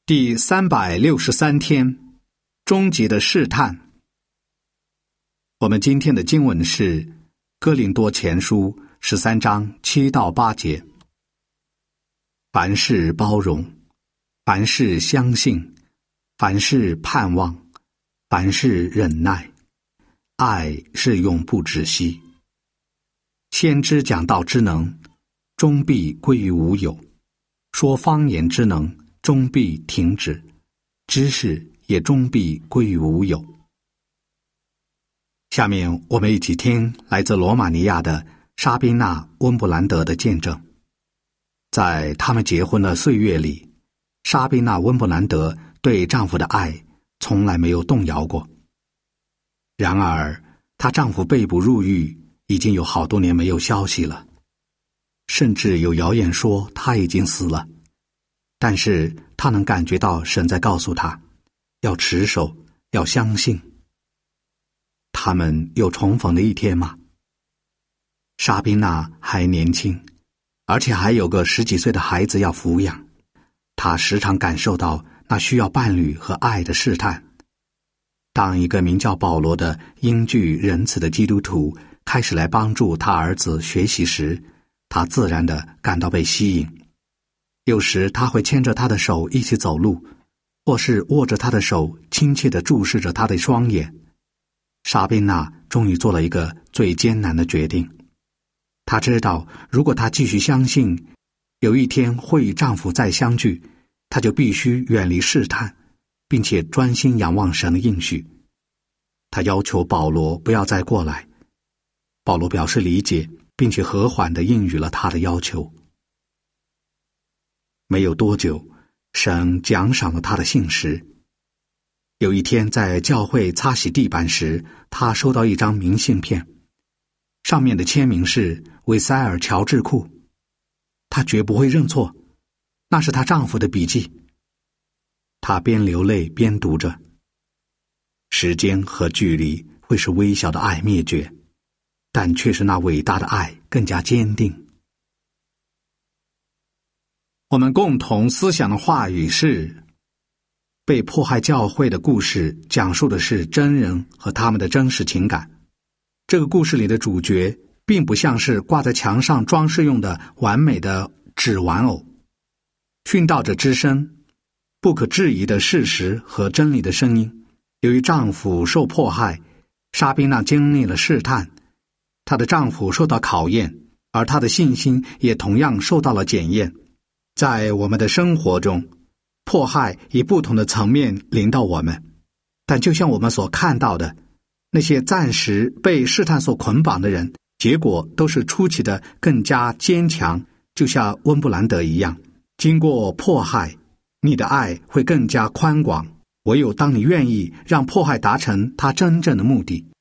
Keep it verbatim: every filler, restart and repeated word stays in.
第三百六十三天，终极的试探。我们今天的经文是哥林多前书十三章七到八节。凡事包容，凡事相信，凡事盼望，凡事忍耐，爱是永不止息。先知讲道之能，终必归于无有；说方言之能，终必停止；知识也终必归于无有。下面我们一起听来自罗马尼亚的莎宾娜·温布兰德的见证。在他们结婚的岁月里，莎宾娜·温布兰德对丈夫的爱从来没有动摇过。然而她丈夫被捕入狱已经有好多年没有消息了，甚至有谣言说他已经死了。但是她能感觉到神在告诉她，要持守，要相信。他们有重逢的一天吗？莎宾娜还年轻，而且还有个十几岁的孩子要抚养。她时常感受到那需要伴侣和爱的试探。当一个名叫保罗的英俊仁慈的基督徒开始来帮助他儿子学习时，他自然地感到被吸引。有时他会牵着他的手一起走路，或是握着他的手亲切地注视着他的双眼。莎宾娜终于做了一个最艰难的决定。她知道如果她继续相信有一天会与丈夫再相聚，她就必须远离试探，并且专心仰望神的应许。她要求保罗不要再过来。保罗表示理解，并且和缓地应允了她的要求。没有多久，神奖赏了他的信实。有一天在教会擦洗地板时，他收到一张明信片，上面的签名是维塞尔·乔治库。他绝不会认错，那是她丈夫的笔记。她边流泪边读着。时间和距离会使微小的爱灭绝，但却是那伟大的爱更加坚定。我们共同思想的话语是，被迫害教会的故事讲述的是真人和他们的真实情感。这个故事里的主角并不像是挂在墙上装饰用的完美的纸玩偶。殉道者之声，不可质疑的事实和真理的声音。由于丈夫受迫害，莎宾娜经历了试探，她的丈夫受到考验，而她的信心也同样受到了检验。在我们的生活中，迫害以不同的层面临到我们，但就像我们所看到的，那些暂时被试探所捆绑的人，结果都是出奇的更加坚强，就像温布兰德一样。经过迫害，你的爱会更加宽广。唯有当你愿意让迫害达成它真正的目的，